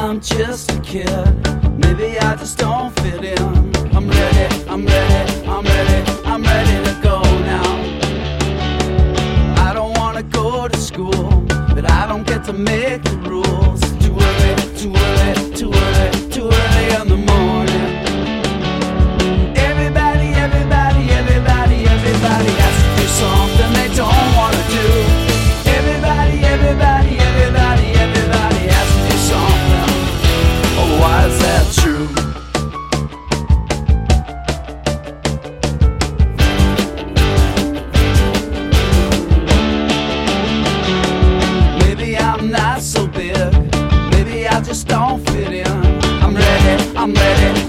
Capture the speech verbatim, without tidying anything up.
I'm just a kid. Maybe I just don't fit in. I'm ready, I'm ready, I'm ready, I'm ready to go now. I don't wanna go to school, but I don't get to make the rules. Too early, too early, too early, too early in the morning. Everybody, everybody, everybody, everybody has to do something they don't wanna do. Everybody, everybody, everybody, everybody has to do something. Oh, why is that true? Maybe I'm not so big, maybe I just don't fit in. I'm ready, I'm ready,